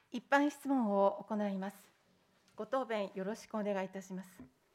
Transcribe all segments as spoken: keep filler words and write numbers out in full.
一般質問を行います。ご答弁よろしくお願いいたします。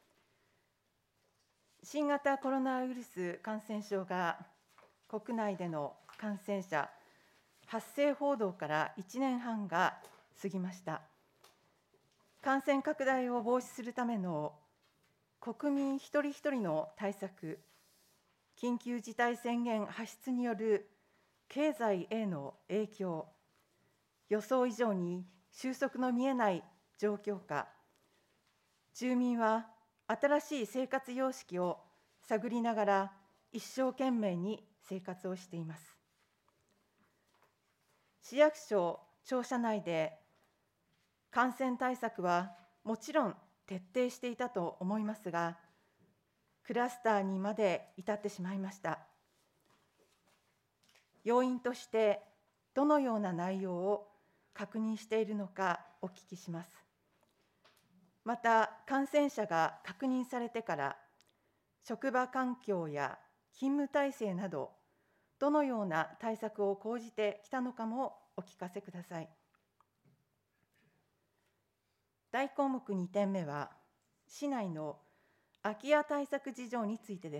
新型コロナウイルス感染症が国内での感染者発生報道からいちねんはんが過ぎました。感染拡大を防止するための国民一人一人の対策、緊急事態宣言発出による経済への影響、予想以上に収束の見えない状況下、住民は新しい生活様式を探りながら一生懸命に生活をしています。市役所庁舎内で感染対策はもちろん徹底していたと思いますが、クラスターにまで至ってしまいました。要因としてどのような内容を確認しているのかお聞きします。また、感染者が確認されてから職場環境や勤務体制など、どのような対策を講じてきたのかもお聞かせください。大項目にてんめは、市内の空き家対策事情についてです。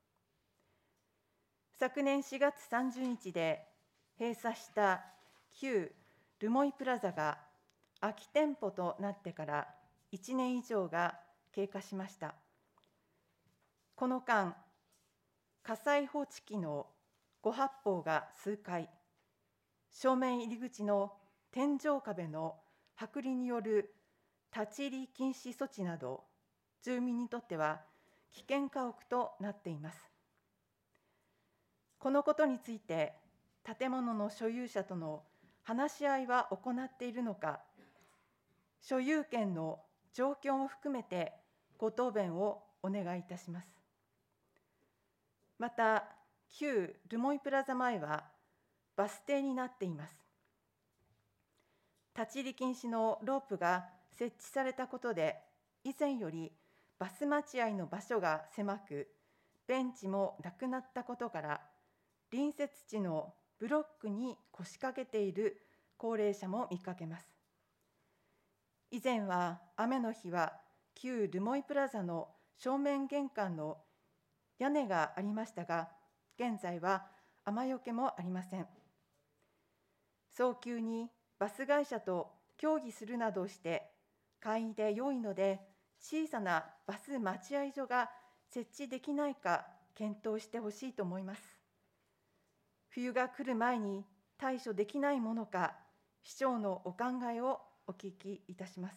昨年しがつさんじゅうにちで閉鎖した旧留萌プラザが空き店舗となってからいちねん以上が経過しました。この間、火災報知器の誤発砲が数回、正面入り口の天井壁の剥離による立ち入り禁止措置など、住民にとっては危険家屋となっています。このことについて、建物の所有者との話し合いは行っているのか、所有権の状況も含めてご答弁をお願いいたします。また、旧留萌プラザ前はバス停になっています。立ち入り禁止のロープが設置されたことで、以前よりバス待合の場所が狭く、ベンチもなくなったことから、隣接地のブロックに腰掛けている高齢者も見かけます。以前は雨の日は旧留萌プラザの正面玄関の屋根がありましたが、現在は雨よけもありません。早急にバス会社と協議するなどして、簡易で良いので小さなバス待合所が設置できないか検討してほしいと思います。冬が来る前に対処できないものか、市長のお考えをお聞きいたします。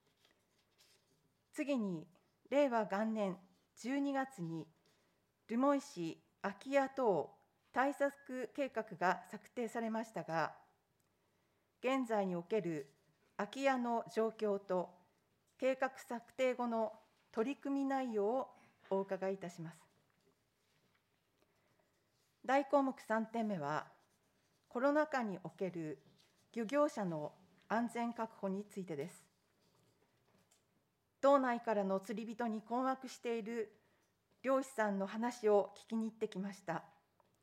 次に、れいわがんねんじゅうにがつに留萌市空き家等対策計画が策定されましたが、現在における空き家の状況と計画策定後の取り組み内容をお伺いいたします。大項目さんてんめは、コロナ禍における漁業者の安全確保についてです。道内からの釣り人に困惑している漁師さんの話を聞きに行ってきました。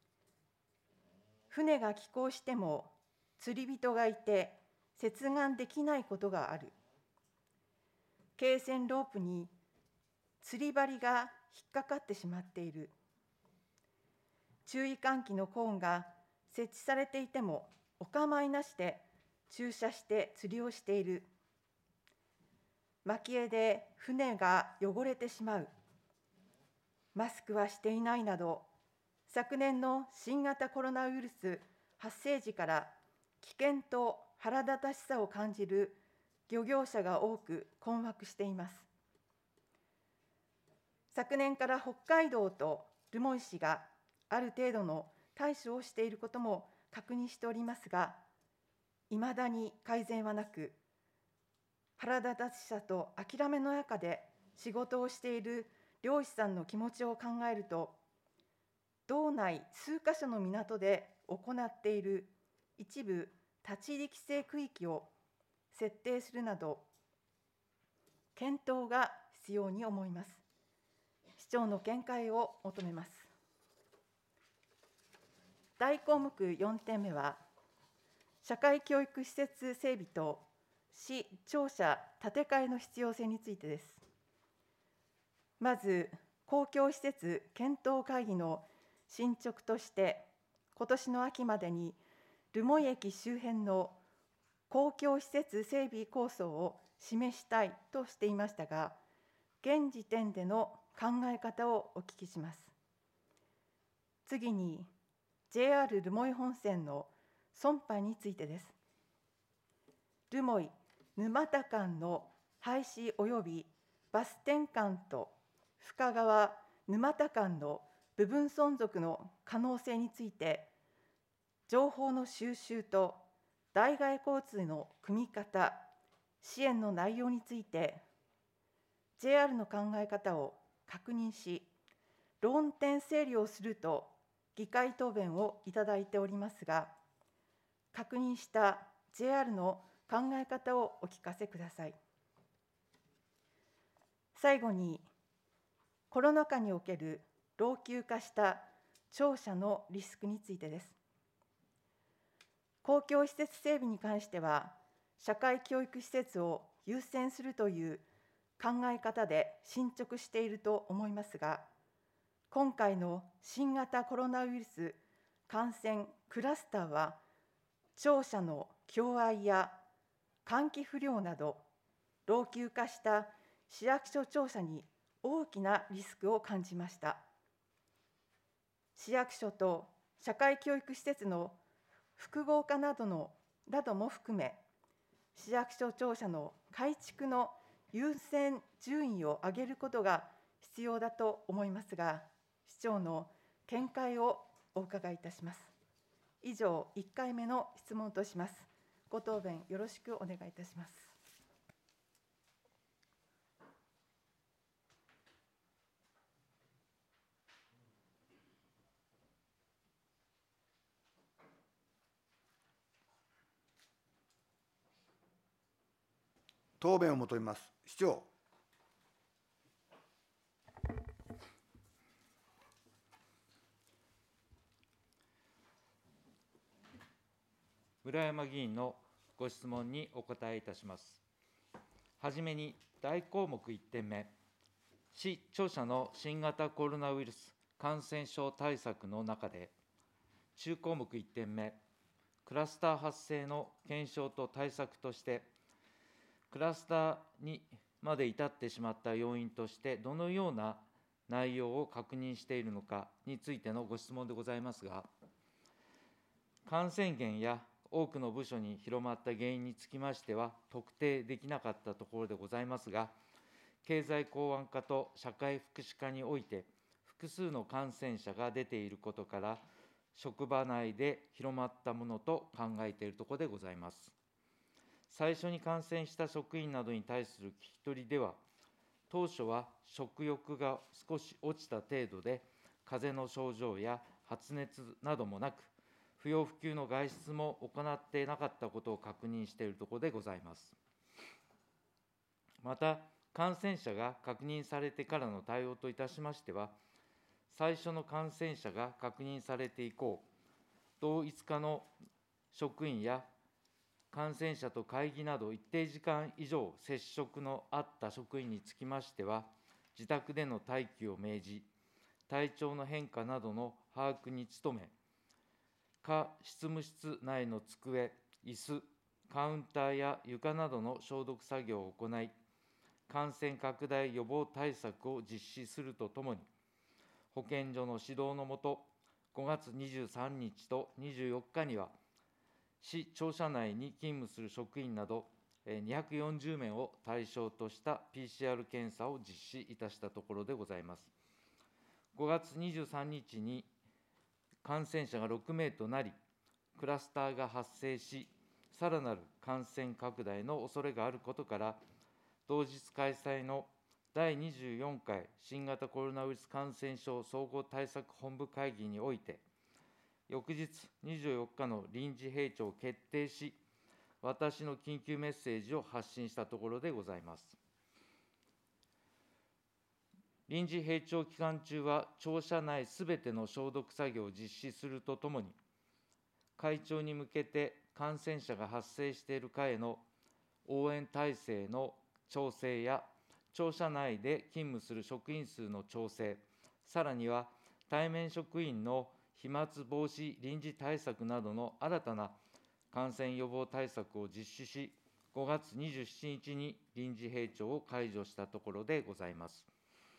船が寄港しても釣り人がいて接岸できないことがある。軽船ロープに釣り針が引っかかってしまっている。注意喚起のコーンが設置されていてもお構いなしで駐車して釣りをしている。蒔絵で船が汚れてしまう。マスクはしていないなど、昨年の新型コロナウイルス発生時から危険と腹立たしさを感じる漁業者が多く困惑しています。昨年から北海道と留萌市がある程度の対処をしていることも確認しておりますが、いまだに改善はなく、腹立たしさと諦めの中で仕事をしている漁師さんの気持ちを考えると、道内数カ所の港で行っている一部立ち入り規制区域を設定するなど、検討が必要に思います。市長の見解を求めます。大項目よんてんめは、 社会教育施設整備と市庁舎建て替えの必要性についてです。まず、公共施設検討会議の進捗として、今年の秋までに留萌駅周辺の公共施設整備構想を示したいとしていましたが、現時点での考え方をお聞きします。次に、ジェイアール 留萌本線の存廃についてです。留萌沼田間の廃止及びバス転換と深川沼田間の部分存続の可能性について、情報の収集と代替交通の組み方、支援の内容について、ジェイアール の考え方を確認し、論点整理をすると議会答弁をいただいておりますが、確認した ジェイアール の考え方をお聞かせください。最後に、コロナ禍における老朽化した庁舎のリスクについてです。公共施設整備に関しては、社会教育施設を優先するという考え方で進捗していると思いますが、今回の新型コロナウイルス感染クラスターは、庁舎の共愛や換気不良など、老朽化した市役所庁舎に大きなリスクを感じました。市役所と社会教育施設の複合化などのなども含め、市役所庁舎の改築の優先順位を上げることが必要だと思いますが、市長の見解をお伺いいたします。以上、いっかいめの質問とします。ご答弁よろしくお願いいたします。 答弁を求めます。市長。 村山議員のご質問にお答えいたします。はじめに、大項目いってんめ、市庁舎の新型コロナウイルス感染症対策の中で、中項目いってんめ、クラスター発生の検証と対策として、クラスターにまで至ってしまった要因として、どのような内容を確認しているのかについてのご質問でございますが、感染源や多くの部署に広まった原因につきましては、特定できなかったところでございますが、経済港湾化と社会福祉化において、複数の感染者が出ていることから、職場内で広まったものと考えているところでございます。最初に感染した職員などに対する聞き取りでは、当初は食欲が少し落ちた程度で、風邪の症状や発熱などもなく、不要不急の外出も行っていなかったことを確認しているところでございます。また、感染者が確認されてからの対応といたしましては、最初の感染者が確認されて以降、同一課の職員や感染者と会議など一定時間以上接触のあった職員につきましては、自宅での待機を命じ、体調の変化などの把握に努め、下執務室内の机、椅子、カウンターや床などの消毒作業を行い、感染拡大予防対策を実施するとともに、保健所の指導のもと、ごがつにじゅうさんにちとにじゅうよっかには、市庁舎内に勤務する職員などにひゃくよんじゅうめいを対象とした ピーシーアール 検査を実施いたしたところでございます。ごがつにじゅうさんにちに感染者がろくめいとなり、クラスターが発生し、さらなる感染拡大の恐れがあることから、同日開催のだいにじゅうよんかい新型コロナウイルス感染症総合対策本部会議において、翌日にじゅうよっかの臨時閉庁を決定し、私の緊急メッセージを発信したところでございます。臨時閉庁期間中は、庁舎内すべての消毒作業を実施するとともに、会長に向けて感染者が発生している課への応援体制の調整や、庁舎内で勤務する職員数の調整、さらには対面職員の飛沫防止臨時対策などの新たな感染予防対策を実施し、ごがつにじゅうしちにちに臨時閉庁を解除したところでございます。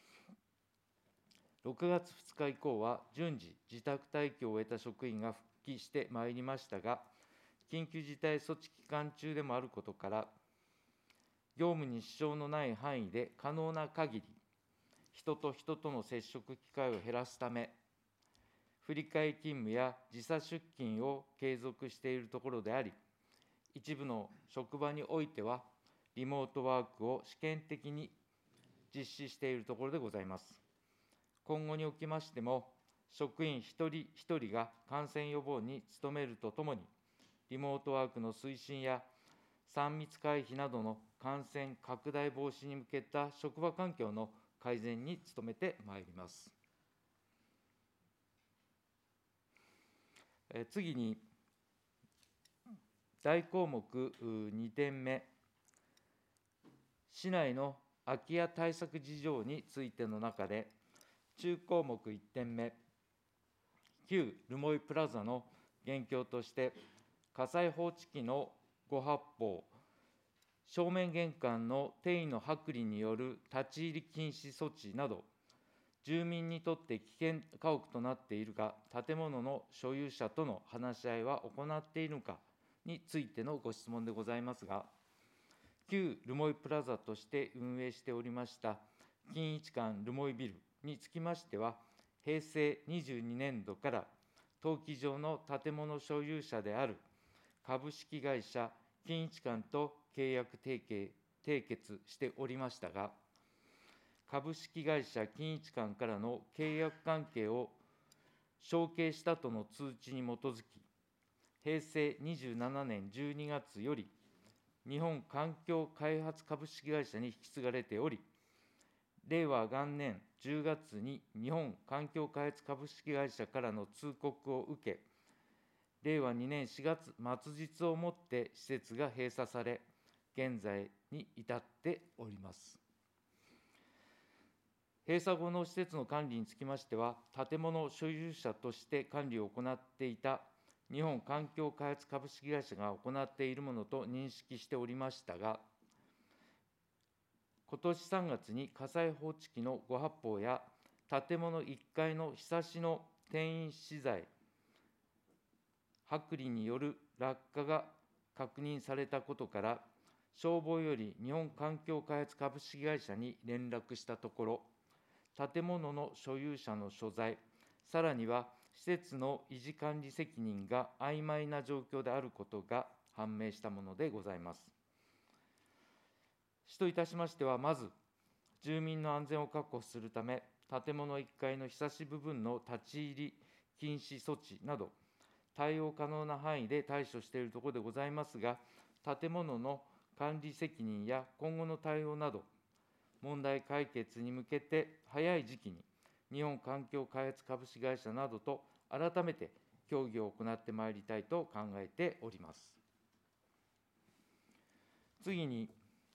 ろくがつふつか以降は、順次、自宅待機を終えた職員が復帰してまいりましたが、緊急事態措置期間中でもあることから、業務に支障のない範囲で可能な限り、人と人との接触機会を減らすため、振り替え勤務や時差出勤を継続しているところであり、一部の職場においては、リモートワークを試験的に実施しているところでございます。今後におきましても、職員一人一人が感染予防に努めるとともに、リモートワークの推進やさん密回避などの感染拡大防止に向けた職場環境の改善に努めてまいります。え次に、大項目にてんめ、市内の空き家対策事情についての中で、中項目いってんめ、旧留萌プラザの現況として、火災報知器のご発砲、正面玄関の転移の剥離による立ち入り禁止措置など、住民にとって危険家屋となっているが、建物の所有者との話し合いは行っているのかについてのご質問でございますが、旧留萌プラザとして運営しておりました金一館留萌ビルにつきましては、へいせいにじゅうにねんどから登記上の建物所有者である株式会社金一館と契約締結締結しておりましたが、株式会社金一館からの契約関係を承継したとの通知に基づき、へいせいにじゅうななねんじゅうにがつより、日本環境開発株式会社に引き継がれており、れいわ元年じゅうがつに日本環境開発株式会社からの通告を受け、れいわにねんしがつ末日をもって施設が閉鎖され、現在に至っております。閉鎖後の施設の管理につきましては、建物所有者として管理を行っていた日本環境開発株式会社が行っているものと認識しておりましたが、今年さんがつに火災報知器のご発砲や、建物いっかいのひさしの転移資材、剥離による落下が確認されたことから、消防より日本環境開発株式会社に連絡したところ、建物の所有者の所在、さらには施設の維持管理責任が曖昧な状況であることが判明したものでございます。市といたしましては、まず、住民の安全を確保するため、建物いっかいのひさし部分の立ち入り禁止措置など、対応可能な範囲で対処しているところでございますが、建物の管理責任や今後の対応など、問題解決に向けて早い時期に、日本環境開発株式会社などと改めて協議を行ってまいりたいと考えております。次に、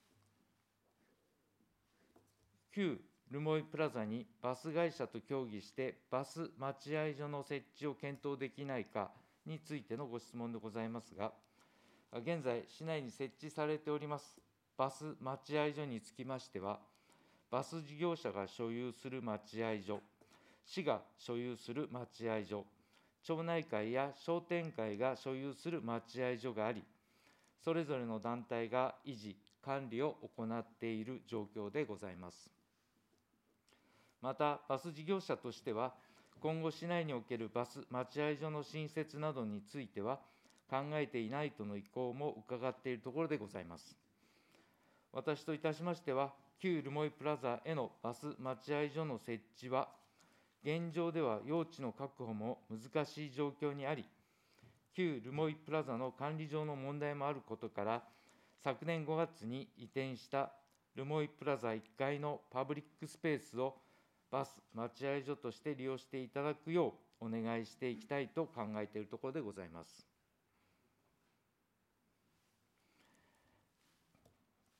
旧留萌プラザにバス会社と協議してバス待合所の設置を検討できないかについてのご質問でございますが、現在、市内に設置されておりますバス待合所につきましては、バス事業者が所有する待合所、市が所有する待合所、町内会や商店会が所有する待合所があり、それぞれの団体が維持、管理を行っている状況でございます。また、バス事業者としては、今後、市内におけるバス待合所の新設などについては、考えていないとの意向も伺っているところでございます。私といたしましては、旧留萌プラザへのバス待合所の設置は、現状では用地の確保も難しい状況にあり、旧留萌プラザの管理上の問題もあることから、昨年ごがつに移転した留萌プラザいっかいのパブリックスペースをバス待合所として利用していただくようお願いしていきたいと考えているところでございます。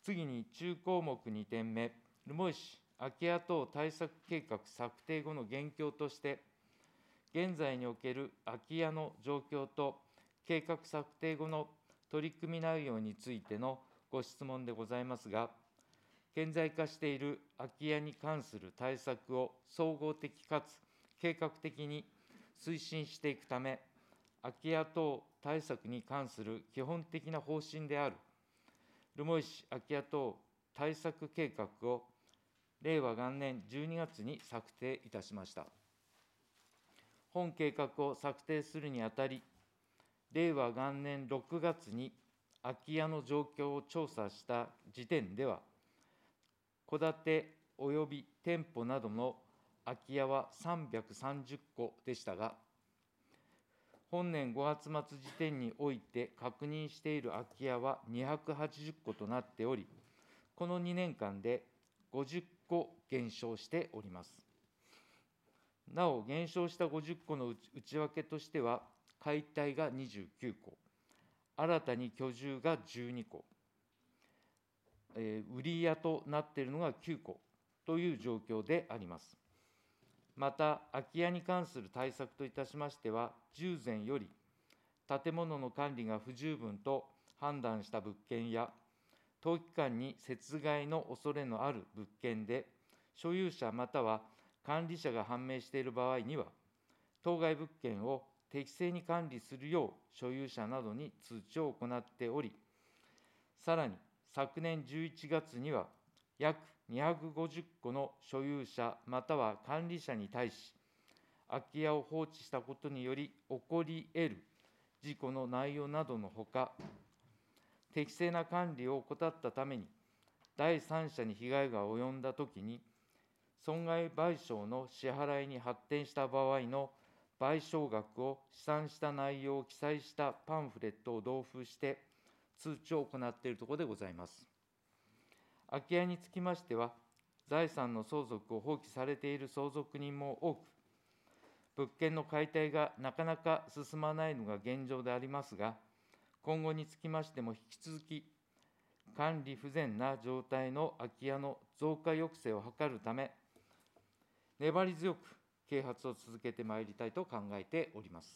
次に中項目にてんめ、留萌市空き家等対策計画策定後の現況として、現在における空き家の状況と計画策定後の取り組み内容についてのご質問でございますが、顕在化している空き家に関する対策を総合的かつ計画的に推進していくため、空き家等対策に関する基本的な方針である留萌市空き家等対策計画を令和元年じゅうにがつに策定いたしました。本計画を策定するにあたり、令和元年ろくがつに空き家の状況を調査した時点では、戸建ておよび店舗などの空き家はさんびゃくさんじゅっこでしたが、本年ごがつ末時点において確認している空き家はにひゃくはちじゅっことなっており、このにねんかんでごじゅっこ減少しております。なお、減少したごじゅっこの内訳としては、解体がにじゅうきゅうこ、新たに居住がじゅうにこ、えー、売り家となっているのがきゅうこという状況であります。また、空き家に関する対策といたしましては、従前より建物の管理が不十分と判断した物件や、当期間に雪害の恐れのある物件で、所有者または管理者が判明している場合には、当該物件を適正に管理するよう所有者などに通知を行っており、さらに昨年じゅういちがつには、約にひゃくごじゅっこの所有者または管理者に対し、空き家を放置したことにより起こり得る事故の内容などのほか、適正な管理を怠ったために、第三者に被害が及んだときに、損害賠償の支払いに発展した場合の賠償額を試算した内容を記載したパンフレットを同封して通知を行っているところでございます。空き家につきましては、財産の相続を放棄されている相続人も多く、物件の解体がなかなか進まないのが現状でありますが、今後につきましても引き続き、管理不全な状態の空き家の増加抑制を図るため、粘り強く啓発を続けてまいりたいと考えております。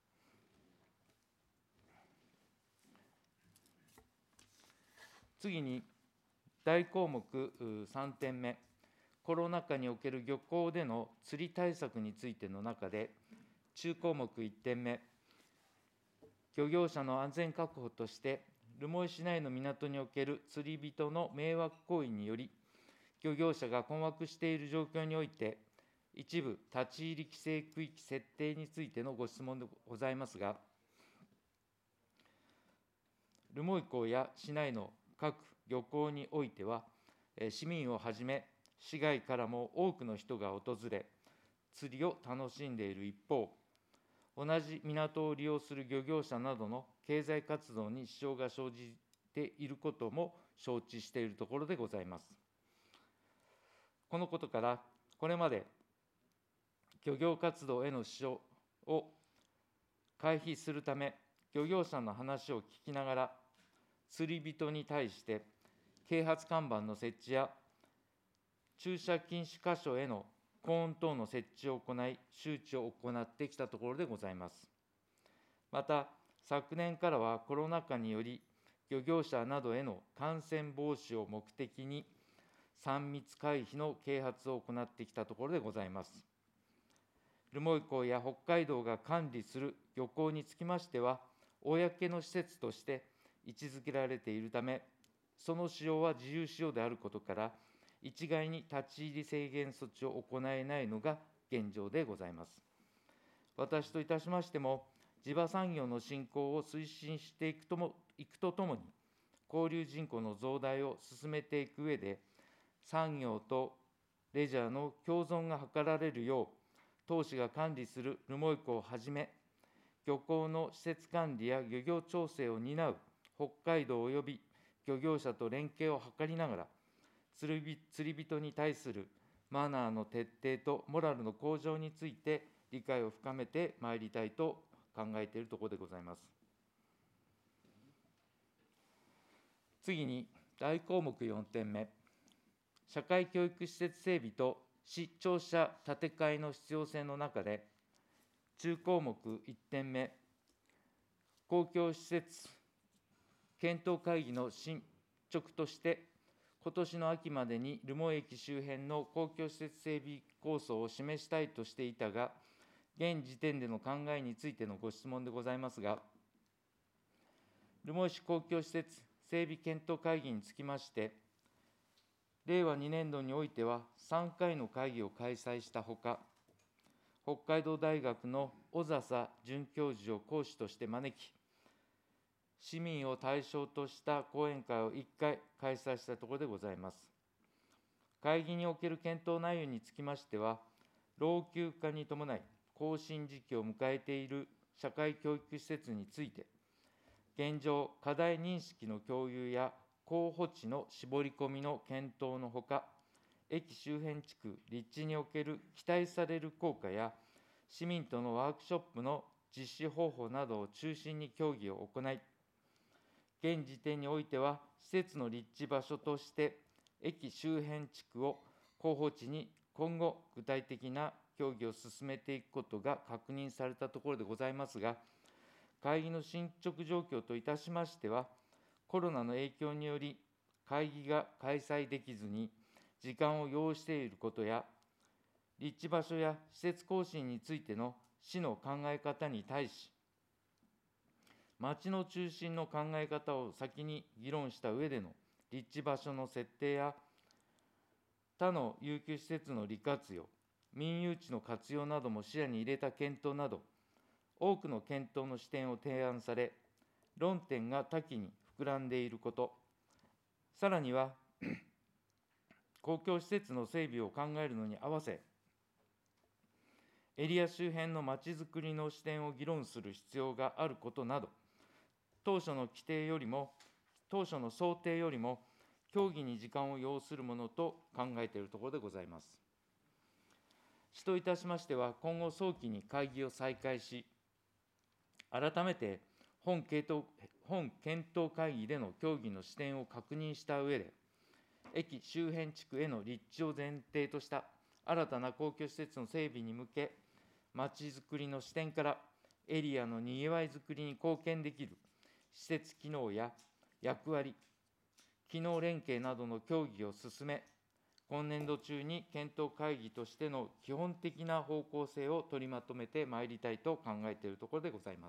次に、大項目さんてんめ、コロナ禍における漁港での釣り対策についての中で、中項目いってんめ、漁業者の安全確保として、留萌市内の港における釣り人の迷惑行為により、漁業者が困惑している状況において、一部立ち入り規制区域設定についてのご質問でございますが、留萌港や市内の各漁港においては、市民をはじめ、市外からも多くの人が訪れ、釣りを楽しんでいる一方、同じ港を利用する漁業者などの経済活動に支障が生じていることも承知しているところでございます。このことから、これまで漁業活動への支障を回避するため、漁業者の話を聞きながら、釣り人に対して啓発看板の設置や、駐車禁止箇所へのコーン等の設置を行い、周知を行ってきたところでございます。また、昨年からはコロナ禍により、漁業者などへの感染防止を目的に、さん密回避の啓発を行ってきたところでございます。留萌港や北海道が管理する漁港につきましては、公の施設として位置づけられているため、その使用は自由使用であることから、一概に立ち入り制限措置を行えないのが現状でございます。私といたしましても、地場産業の振興を推進していくともいくとともに、交流人口の増大を進めていく上で、産業とレジャーの共存が図られるよう、当市が管理する留萌港をはじめ、漁港の施設管理や漁業調整を担う北海道及び漁業者と連携を図りながら、釣り釣り人に対するマナーの徹底とモラルの向上について理解を深めてまいりたいと考えているところでございます。次に、 大項目よんてんめ、社会教育施設整備と市庁舎建て替えの必要性の中で、中項目いってんめ、公共施設検討会議の進捗として、今年の秋までに留萌駅周辺の公共施設整備構想を示したいとしていたが、現時点での考えについてのご質問でございますが、留萌市公共施設整備検討会議につきまして、れいわにねんどにおいてはさんかいの会議を開催したほか、北海道大学の小笹准教授を講師として招き、市民を対象とした講演会をいっかい開催したところでございます。会議における検討内容につきましては、老朽化に伴い更新時期を迎えている社会教育施設について、現状、課題認識の共有や候補地の絞り込みの検討のほか、駅周辺地区立地における期待される効果や、市民とのワークショップの実施方法などを中心に協議を行い、現時点においては、施設の立地場所として、駅周辺地区を候補地に今後、具体的な協議を進めていくことが確認されたところでございますが、会議の進捗状況といたしましては、コロナの影響により、会議が開催できずに、時間を要していることや、立地場所や施設更新についての市の考え方に対し、町の中心の考え方を先に議論した上での立地場所の設定や、他の遊休施設の利活用、民有地の活用なども視野に入れた検討など、多くの検討の視点を提案され、論点が多岐に膨らんでいること、さらには、公共施設の整備を考えるのに合わせ、エリア周辺のまちづくりの視点を議論する必要があることなど、当初の規定よりも、当初の想定よりも、協議に時間を要するものと考えているところでございます。市といたしましては、今後早期に会議を再開し、改めて本検討、本検討会議での協議の視点を確認した上で、駅周辺地区への立地を前提とした新たな公共施設の整備に向け、まちづくりの視点からエリアのにぎわいづくりに貢献できる施設機能や役割、機能連携などの協議を進め、今年度中に検討会議としての基本的な方向性を取りまとめてまいりたいと考えているところでございます。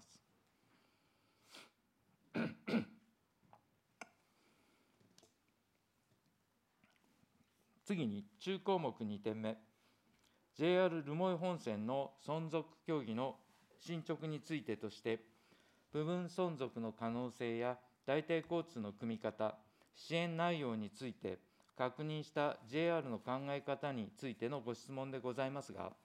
次に、中項目にてんめ、ジェイアール 留萌本線の存続協議の進捗についてとして、部分存続の可能性や代替交通の組み方、支援内容について確認した ジェイアール の考え方についてのご質問でございますが、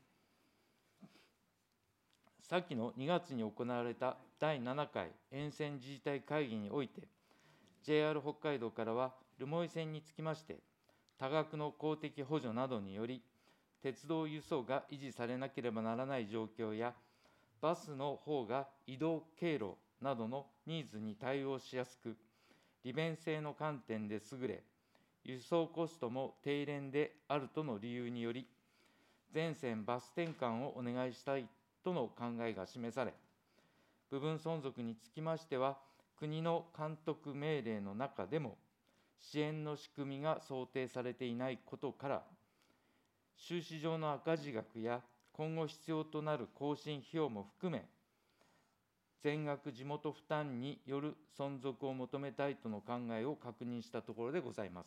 先のにがつに行われただいななかい沿線自治体会議において、ジェイアール 北海道からは留萌線につきまして、多額の公的補助などにより、鉄道輸送が維持されなければならない状況や、バスの方が移動経路などのニーズに対応しやすく、利便性の観点で優れ、輸送コストも低廉であるとの理由により、全線バス転換をお願いしたいとの考えが示され、部分存続につきましては、国の監督命令の中でも、支援の仕組みが想定されていないことから、収支上の赤字額や今後必要となる更新費用も含め、全額地元負担による存続を求めたいとの考えを確認したところでございます。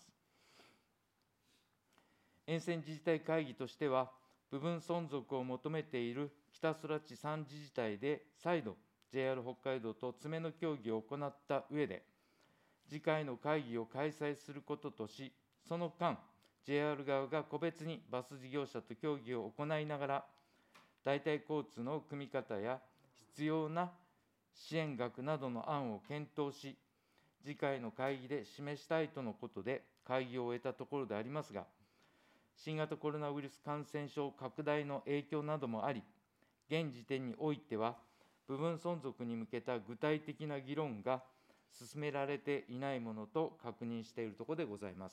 沿線自治体会議としては、部分存続を求めている北空地さん自治体で再度 ジェイアール 北海道と詰めの協議を行った上で、次回の会議を開催することとし、その間、ジェイアール 側が個別にバス事業者と協議を行いながら、代替交通の組み方や必要な支援額などの案を検討し、次回の会議で示したいとのことで会議を終えたところでありますが、新型コロナウイルス感染症拡大の影響などもあり、現時点においては、部分存続に向けた具体的な議論が進められていないものと確認しているところでございます。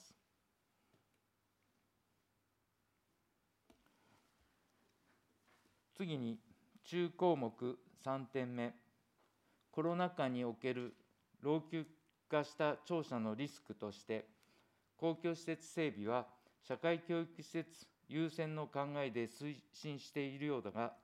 次に、中項目さんてんめ、コロナ禍における老朽化した庁舎のリスクとして、公共施設整備は社会教育施設優先の考えで推進しているようだが、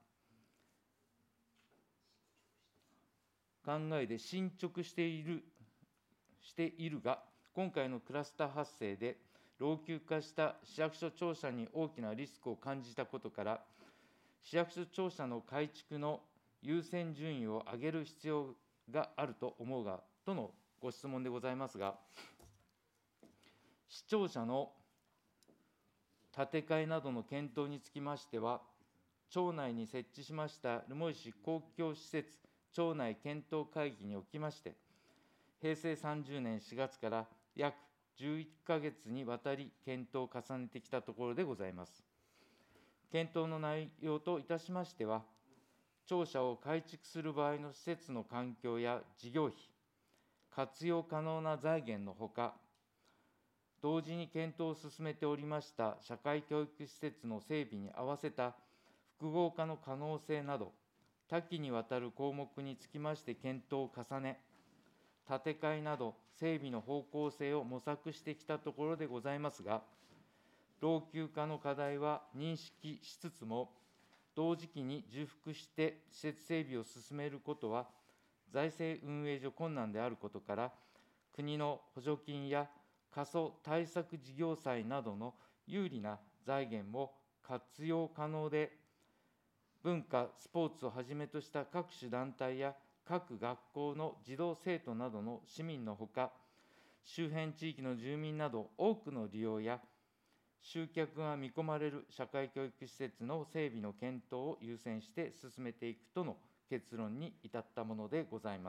考えで進捗している、しているが、今回のクラスター発生で、老朽化した市役所庁舎に大きなリスクを感じたことから、市役所庁舎の改築の優先順位を上げる必要があると思うが、とのご質問でございますが、市庁舎の建て替えなどの検討につきましては、庁内に設置しました留萌市公共施設庁内検討会議におきまして、へいせいさんじゅうねんしがつから約じゅういっかげつにわたり検討を重ねてきたところでございます。検討の内容といたしましては、庁舎を改築する場合の施設の環境や事業費、活用可能な財源のほか、同時に検討を進めておりました社会教育施設の整備に合わせた複合化の可能性など、多岐にわたる項目につきまして検討を重ね、建て替えなど整備の方向性を模索してきたところでございますが、老朽化の課題は認識しつつも、同時期に重複して施設整備を進めることは、財政運営上困難であることから、国の補助金や過疎対策事業債などの有利な財源も活用可能で、文化・スポーツをはじめとした各種団体や各学校の児童生徒などの市民のほか、周辺地域の住民など多くの利用や集客が見込まれる社会教育施設の整備の検討を優先して進めていくとの結論に至ったものでございます。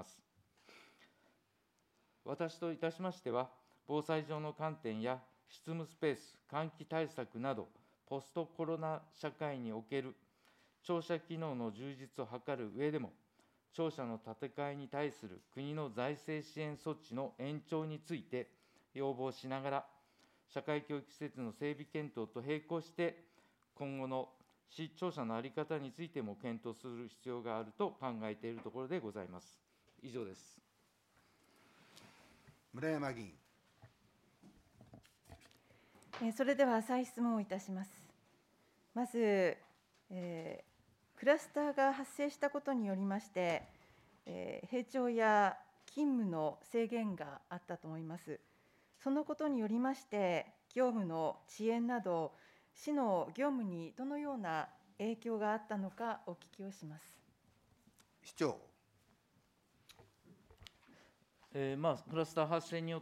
私といたしましては、防災上の観点や執務スペース、換気対策など、ポストコロナ社会における庁舎機能の充実を図る上でも、庁舎の建て替えに対する国の財政支援措置の延長について要望しながら、社会教育施設の整備検討と並行して、今後の市庁舎の在り方についても検討する必要があると考えているところでございます。以上です。 村山議員。 それでは再質問をいたします。まず、えー、クラスターが発生したことによりまして、えー、閉庁や勤務の制限があったと思います。そのことによりまして、業務の遅延など、市の業務にどのような影響があったのか、お聞きをします。 市長。 えーまあ、クラスター発生によって、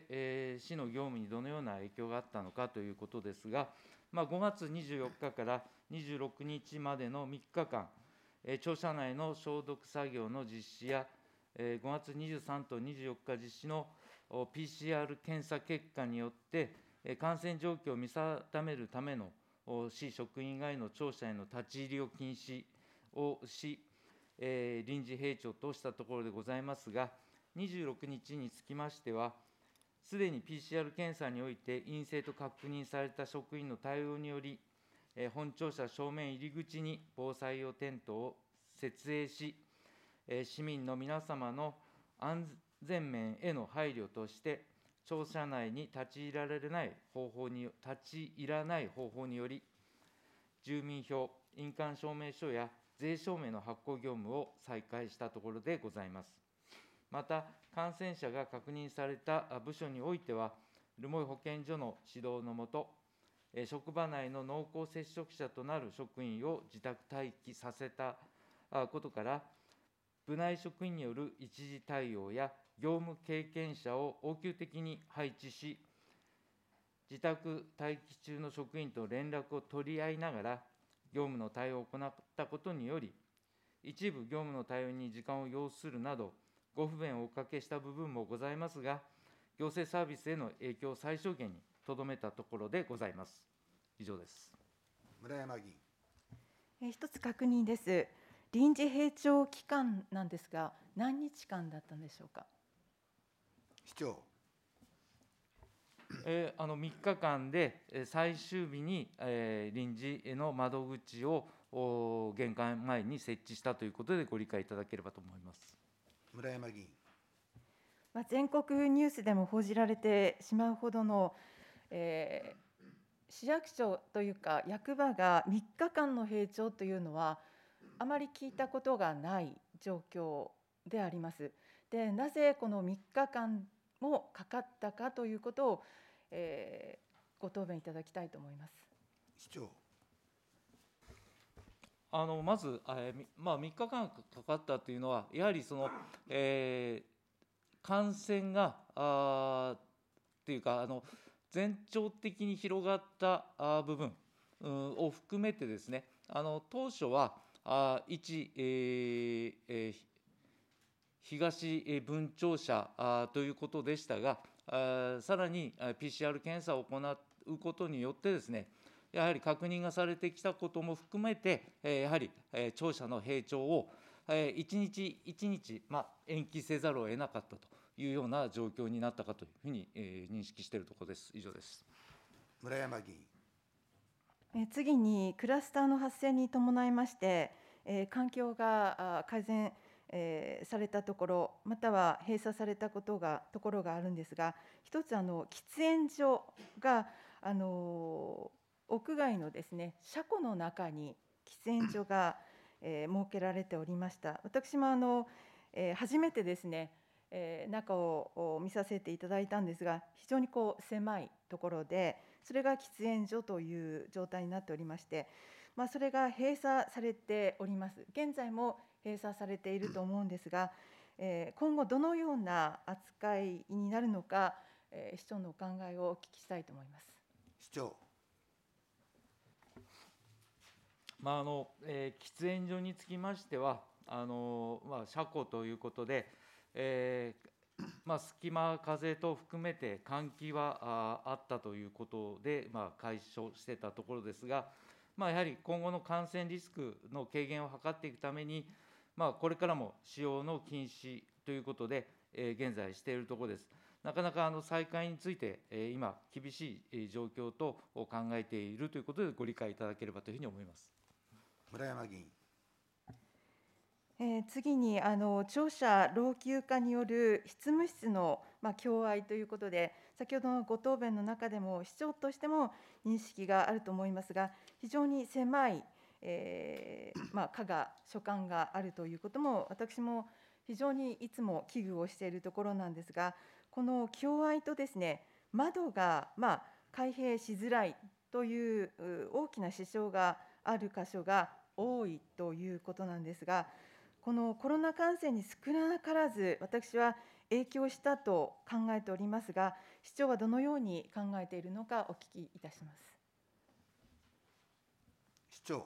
えー、市の業務にどのような影響があったのかということですが、まあ、ごがつにじゅうよっかからにじゅうろくにちまでのみっかかん、えー、庁舎内の消毒作業の実施や、えー、ごがつにじゅうさんとにじゅうよっか実施の ピーシーアール 検査結果によって、えー、感染状況を見定めるための市職員以外の庁舎への立ち入りを禁止をし、えー、臨時閉庁としたところでございますが、にじゅうろくにちにつきましては、すでに ピーシーアール 検査において陰性と確認された職員の対応により、えー、本庁舎正面入り口に防災用テントを設営し、えー、市民の皆様の安全面への配慮として、庁舎内に立ち入られない方法に、立ち入らない方法により、住民票、印鑑証明書や税証明の発行業務を再開したところでございます。また、感染者が確認された部署においては、留萌保健所の指導のもと、職場内の濃厚接触者となる職員を自宅待機させたことから、部内職員による一時対応や業務経験者を応急的に配置し、自宅待機中の職員と連絡を取り合いながら、業務の対応を行ったことにより、一部業務の対応に時間を要するなど、ご不便をおかけした部分もございますが、行政サービスへの影響を最小限にとどめたところでございます。以上です。 村山議員。 一つ確認です。臨時閉庁期間なんですが、何日間だったんでしょうか。 市長。 えーあのみっかかんでえー最終日に、えー臨時の窓口をお玄関前に設置したということでご理解いただければと思います。 村山議員。 まあ、全国ニュースでも報じられてしまうほどの、えー市役所というか役場がみっかかんの閉庁というのはあまり聞いたことがない状況であります。で、なぜこのみっかかんもかかったかということを、えーご答弁いただきたいと思います。 市長。 あのまず、えーみまあ、みっかかんかかったというのは、やはりその、えー感染が、あーっていうか、あの全庁的に広がったあー部分うんを含めてですね、あの当初は、あー一、えーえー東えー分庁舎あーということでしたが、あーさらにあー ピーシーアール 検査を行うことによってですね、やはり確認がされてきたことも含めて、えーやはり、えー庁舎の閉庁を、えー一日一日、まあ、延期せざるを得なかったというような状況になったかというふうに、えー認識しているところです。以上です。 村山議員。 えー次に、クラスターの発生に伴いまして、えー環境があー改善、えーされたところ、または閉鎖されたことがところがあるんですが、一つあの喫煙所があの屋外のですね車庫の中に喫煙所が、えー設けられておりました。私もあの、えー初めてですね、えー中をお見させていただいたんですが、非常にこう狭いところで、それが喫煙所という状態になっておりまして、まあ、それが閉鎖されております。現在も閉鎖されていると思うんですが、えー今後どのような扱いになるのか、えー市長のお考えをお聞きしたいと思います。 市長。 まああのえー喫煙所につきましては、あのまあ、車庫ということで、えーまあ、隙間風等含めて換気はああったということで、まあ、解消してたところですが、まあ、やはり今後の感染リスクの軽減を図っていくために、まあ、これからも使用の禁止ということで、えー現在しているところです。なかなかあの再開について、えー今、厳しいえー状況と考えているということで、ご理解いただければというふうに思います。 村山議員。 えー次にあの庁舎老朽化による執務室の、まあ、共愛ということで、先ほどのご答弁の中でも市長としても認識があると思いますが、非常に狭い、えーまあ、課が所管があるということも、私も非常にいつも危惧をしているところなんですが、この共愛とですね、窓が、まあ、開閉しづらいというう大きな支障がある箇所が多いということなんですが、このコロナ感染に少なからず、私は影響したと考えておりますが、市長はどのように考えているのか、お聞きいたします。 市長。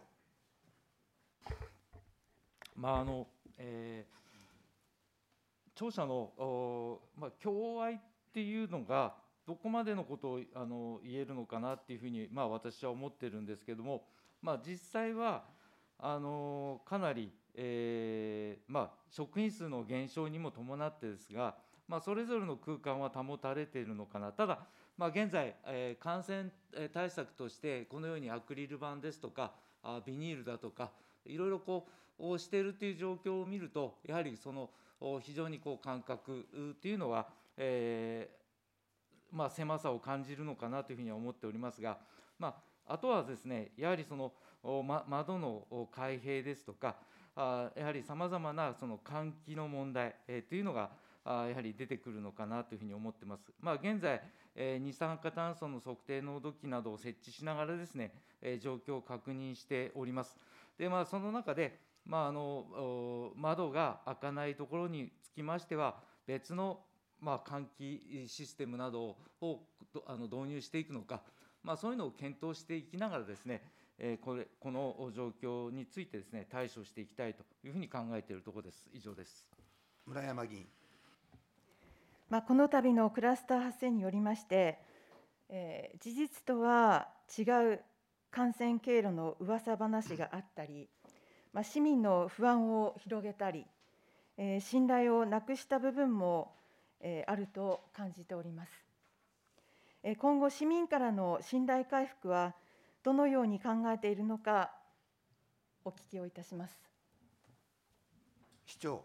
まああのえー庁舎の、おまあ、共愛っていうのが、どこまでのことをあの言えるのかなっていうふうに、まあ、私は思ってるんですけれども、まあ、実際はあのかなり、えーまあ、職員数の減少にも伴ってですが、まあ、それぞれの空間は保たれているのかな。ただ、まあ、現在、えー感染えー対策として、このようにアクリル板ですとか、あビニールだとか、いろいろこうしているという状況を見ると、やはりそのお非常にこう間隔っていうのは、えーまあ、狭さを感じるのかなというふうには思っておりますが、まあ、あとはですね、やはりそのお、ま、窓のお開閉ですとか、あやはりさまざまなその換気の問題、えーというのがあやはり出てくるのかなというふうに思ってます。まあ、現在、えー二酸化炭素の測定濃度器などを設置しながらですね、えー状況を確認しております。で、まあ、その中で、まあ、あのお窓が開かないところにつきましては、別の、まあ、換気システムなどをどあの導入していくのか、まあ、そういうのを検討していきながらですね、えーこれこの状況についてですね、対処していきたいというふうに考えているところです。以上です。 村山議員。 まあ、この度のクラスター発生によりまして、えー事実とは違う感染経路の噂話があったり、まあ、市民の不安を広げたり、えー信頼をなくした部分も、 えーあると感じております。えー今後、市民からの信頼回復はどのように考えているのか、お聞きをいたします。 市長。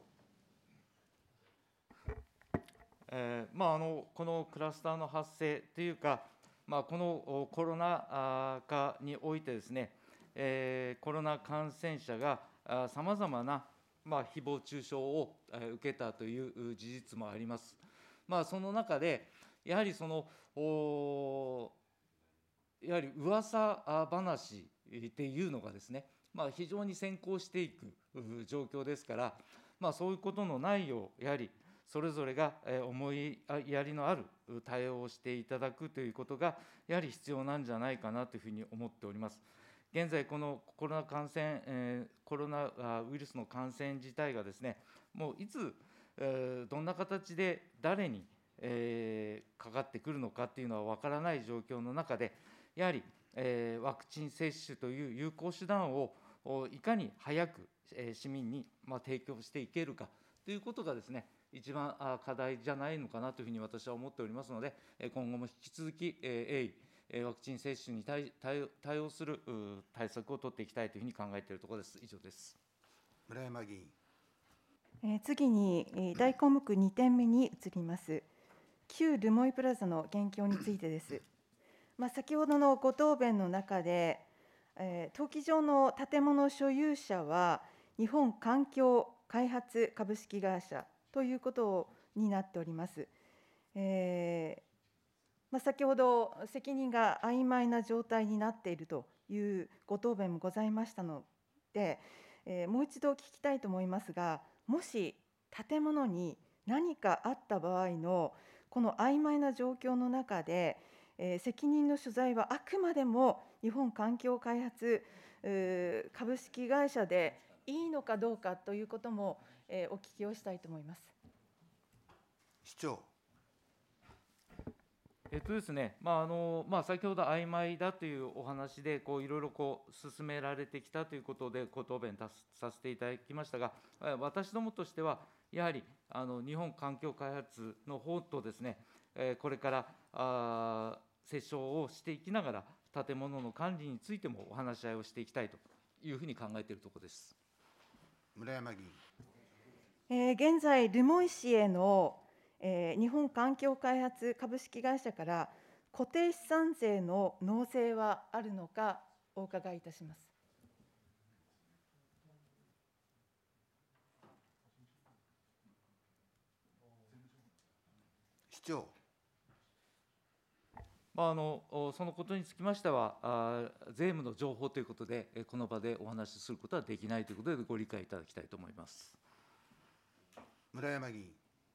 えーまあ、あのこのクラスターの発生というか、まあ、このコロナ禍においてですね、えーコロナ感染者がさまざまな、まあ、誹謗中傷をえー受けたという事実もあります。まあ、その中で、やはりその、おやはり噂話っていうのがですね、まあ、非常に先行していくう状況ですから、まあ、そういうことのないよう、やはりそれぞれがえー思いやりのある対応をしていただくということが、やはり必要なんじゃないかなというふうに思っております。現在、このコロナ感染、えーコロナあウイルスの感染自体がですね、もういつ、えーどんな形で誰に、えーかかってくるのかっていうのは分からない状況の中で、やはり、えーワクチン接種という有効手段をおいかに早く、えー市民に、まあ、提供していけるかということがですね、一番あ課題じゃないのかなというふうに私は思っておりますので、えー今後も引き続き、えー鋭意、えーワクチン接種に対対応対応するう対策を取っていきたいというふうに考えているところです。以上です。 村山議員。 えー次に、えー大項目にてんめに移ります。旧留萌プラザの現況についてです。まあ、先ほどのご答弁の中で、えー登記上の建物所有者は日本環境開発株式会社ということになっております。えーまあ、先ほど責任が曖昧な状態になっているというご答弁もございましたので、えーもう一度聞きたいと思いますが、もし建物に何かあった場合のこの曖昧な状況の中で、えー責任の所在はあくまでも日本環境開発うー株式会社でいいのかどうかということも、えーお聞きをしたいと思います。 市長。 えっとですね、まああのまあ、先ほど曖昧だというお話で、こういろいろこう進められてきたということで、ご答弁たすさせていただきましたが、え私どもとしては、やはりあの日本環境開発の方とですね、えーこれからあー折衝をしていきながら、建物の管理についてもお話し合いをしていきたいというふうに考えているところです。 村山議員。 えー現在、留萌市への、えー日本環境開発株式会社から固定資産税の納税はあるのか、お伺いいたします。 市長。 まあ、あのおそのことにつきましては、あー税務の情報ということで、えこの場でお話しすることはできないということで、ご理解いただきたいと思います。 村山議員。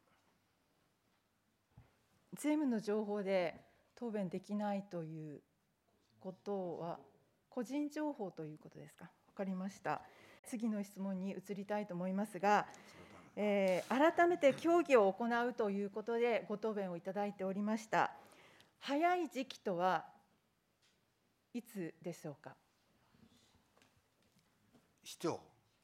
税務の情報で答弁できないということは、個人情報ということですか。分かりました。次の質問に移りたいと思いますが、えー改めて協議を行うということでご答弁をいただいておりました。早い時期とはいつでしょうか。 市長。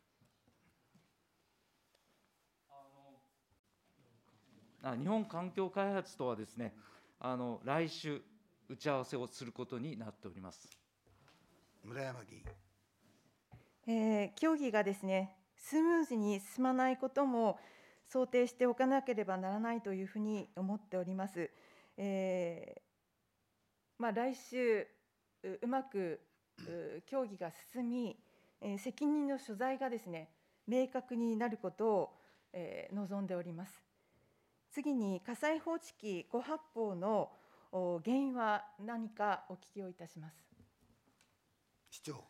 あ日本環境開発とはですね、あの来週、打ち合わせをすることになっております。 村山議員。 えー協議がですね、スムーズに進まないことも想定しておかなければならないというふうに思っております。えーまあ、来週、ううまくう協議が進み、えー責任の所在がですね、明確になることを、えー望んでおります。次に、火災報知器ご発砲のお原因は何かお聞きをいたします。 市長。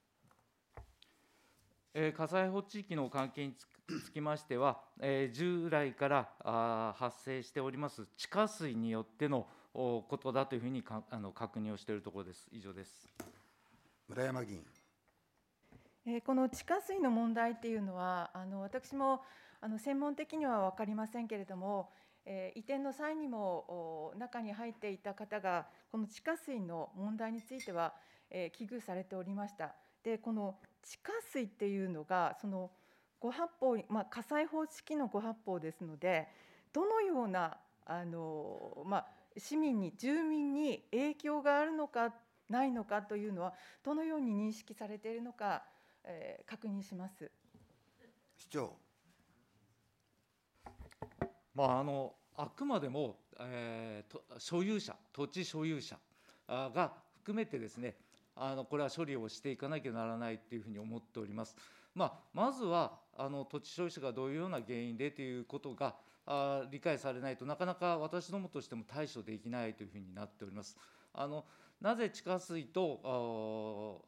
えー火災報知器の関係につつきましては、えー従来からあー発生しております地下水によってのおことだというふうにかあの確認をしているところです。以上です。 村山議員。 えーこの地下水の問題っていうのは、あの私もあの専門的には分かりませんけれども、えー移転の際にもお中に入っていた方が、この地下水の問題については、えー危惧されておりました。で、この地下水っていうのが、そのご発砲、まあ、火災報知器のご発砲ですので、 どのようなあの、まあ、市民に住民に影響があるのかないのかというのはどのように認識されているのか、えー、確認します。 市長。 まあ、あのあくまでも、えー、と所有者、土地所有者が含めてですね、あのこれは処理をしていかなきゃならないというふうに思っております。まあ、まずはあの土地所有者がどういうような原因でということがあ理解されないと、なかなか私どもとしても対処できないというふうになっております。あのなぜ地下水と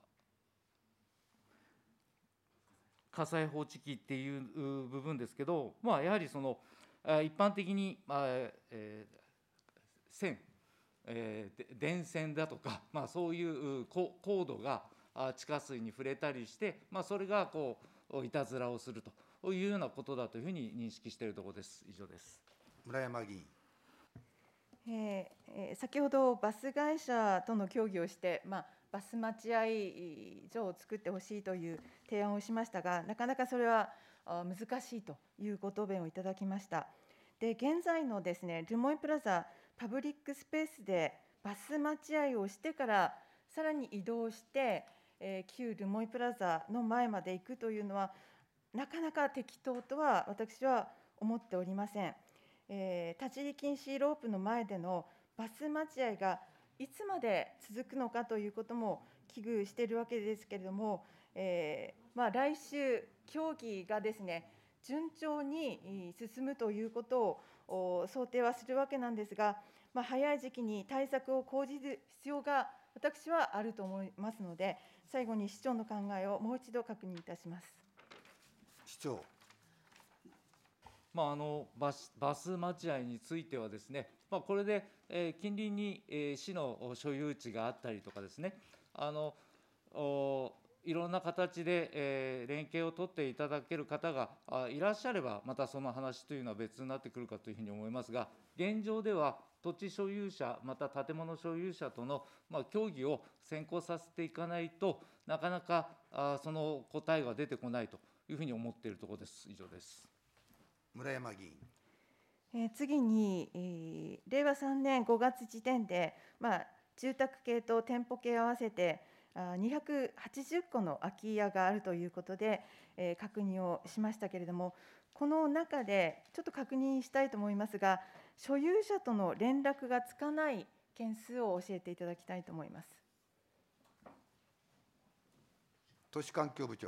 火災報知器っていう部分ですけど、まあ、やはりその一般的に、まあえー、線、えー、電線だとか、まあ、そういうコードが地下水に触れたりして、まあ、それがこういたずらをするというようなことだというふうに認識しているところです。以上です。 村山議員。 えー、先ほどバス会社との協議をして、まあ、バス待合所を作ってほしいという提案をしましたが、なかなかそれは難しいというご答弁をいただきました。で、現在のですね、ルモイプラザパブリックスペースでバス待合をしてからさらに移動して、えー、旧ルモイプラザの前まで行くというのはなかなか適当とは私は思っておりません。えー、立ち入り禁止ロープの前でのバス待合がいつまで続くのかということも危惧しているわけですけれども、えーまあ、来週、協議がですね、順調に進むということを想定はするわけなんですが、まあ、早い時期に対策を講じる必要が私はあると思いますので、最後に市長の考えをもう一度確認いたします。 市長。 まあ、あのバス、バス待合についてはですね、まあ、これで、えー、近隣に、えー、市の所有地があったりとかですね、あのいろんな形で、えー、連携を取っていただける方がいらっしゃれば、またその話というのは別になってくるかというふうに思いますが、現状では土地所有者、また建物所有者との、まあ、協議を先行させていかないとなかなかあその答えが出てこないというふうに思っているところです。以上です。 村山議員。 えー、次に、えー、れいわさんねんごがつ時点で、まあ、住宅系と店舗系合わせてにひゃくはちじゅっこの空き家があるということで、えー、確認をしましたけれども、この中でちょっと確認したいと思いますが、所有者との連絡がつかない件数を教えていただきたいと思います。 都市環境部長。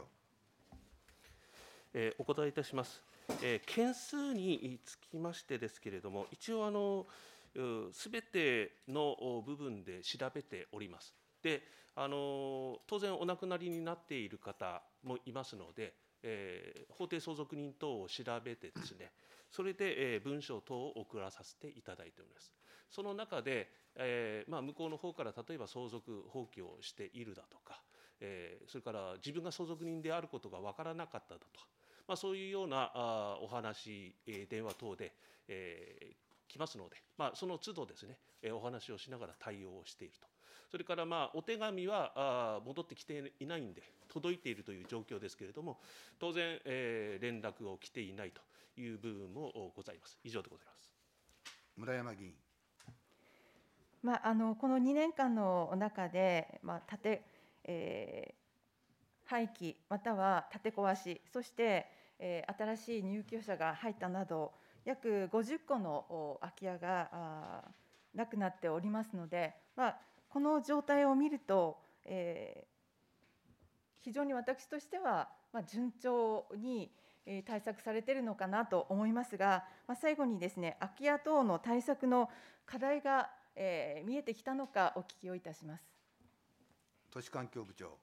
えー、お答えいたします。えー、件数につきましてですけれども、一応あの、すべての部分で調べております。で、あの当然お亡くなりになっている方もいますので、えー、法定相続人等を調べてですね、それで、えー、文書等を送らさせていただいております。その中で、えーまあ、向こうの方から例えば相続放棄をしているだとか、えー、それから自分が相続人であることが分からなかっただとか、まあ、そういうようなあお話、えー、電話等で、えー、来ますので、まあ、その都度ですね、えー、お話をしながら対応をしていると。それからまあお手紙はあ戻ってきていないんで届いているという状況ですけれども、当然、えー、連絡を来ていないという部分もございます。以上でございます。 村山議員。 まあ、あのこのにねんかんの中で、まあ建てえー、廃棄または建て壊し、そして、えー、新しい入居者が入ったなど、約ごじゅっこの空き家がなくなっておりますので、まあ、この状態を見ると、えー、非常に私としては、まあ、順調に対策されているのかなと思いますが、まあ、最後にですね、空き家等の対策の課題が、えー、見えてきたのかお聞きをいたします。 都市環境部長。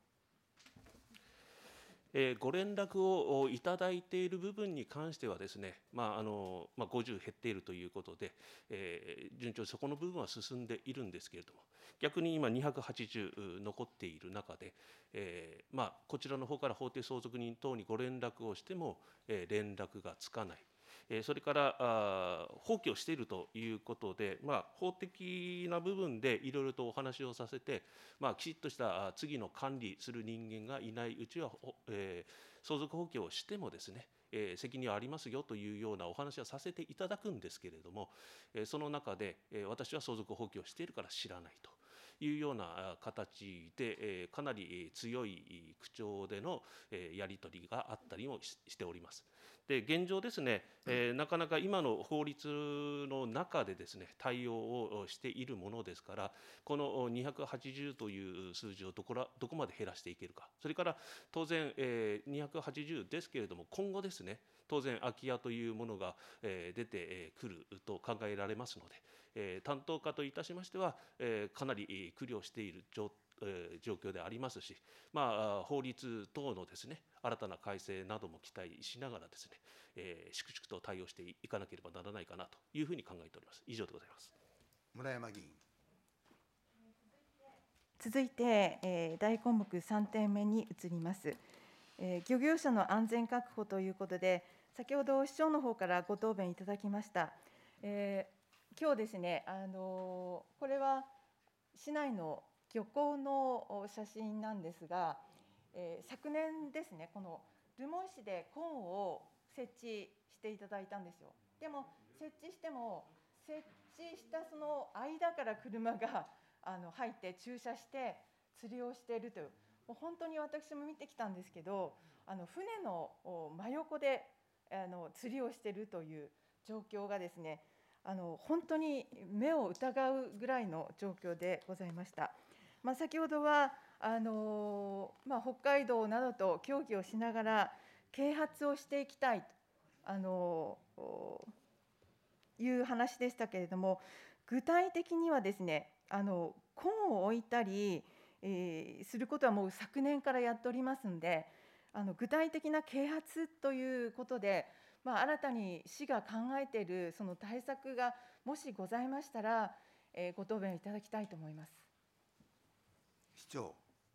えー、ご連絡をいただいている部分に関してはですね、まああのまあ、ごじゅう減っているということで、えー、順調にそこの部分は進んでいるんですけれども、逆に今にひゃくはちじゅう残っている中で、えーまあ、こちらの方から法定相続人等にご連絡をしても、えー、連絡がつかない、 えーそれからあー放棄をしているということで、まあ、法的な部分でいろいろとお話をさせて、まあ、きちっとしたあ次の管理する人間がいないうちは、ほえー相続放棄をしてもですね、えー責任はありますよというようなお話はさせていただくんですけれども、えーその中で、えー私は相続放棄をしているから知らないというようなあ形で、えーかなりえー強い口調でのえーやり取りがあったりもししております。で現状ですね、えーなかなか今の法律の中でですね対応をしているものですから、このにひゃくはちじゅうという数字をどこらどこまで減らしていけるか、それから当然、えーにひゃくはちじゅうですけれども、今後ですね、当然空き家というものが、えー出てくると考えられますので、えー担当課といたしましては、えーかなりえー苦慮している状えー状況でありますし、まあ、法律等のですね新たな改正なども期待しながらですね、えー粛々と対応していかなければならないかなというふうに考えております。以上でございます。 村山議員。 続いて、えー大項目さんてんめに移ります。えー漁業者の安全確保ということで、先ほど市長の方からご答弁いただきました。えー今日ですね、あのーこれは市内の漁港の写真なんですが、えー昨年ですね、この留萌市でコーンを設置していただいたんですよ。でも設置しても、設置したその間から車があの入って駐車して釣りをしているという、もう本当に私も見てきたんですけど、あの船のお真横であの釣りをしているという状況がですね、あの本当に目を疑うぐらいの状況でございました。まあ、先ほどはあの、まあ、北海道などと協議をしながら啓発をしていきたいとあのいう話でしたけれども、具体的にはですね、あのコーンを置いたり、えーすることはもう昨年からやっておりますので、あの具体的な啓発ということで、まあ、新たに市が考えているその対策がもしございましたら、えーご答弁いただきたいと思います。 市長。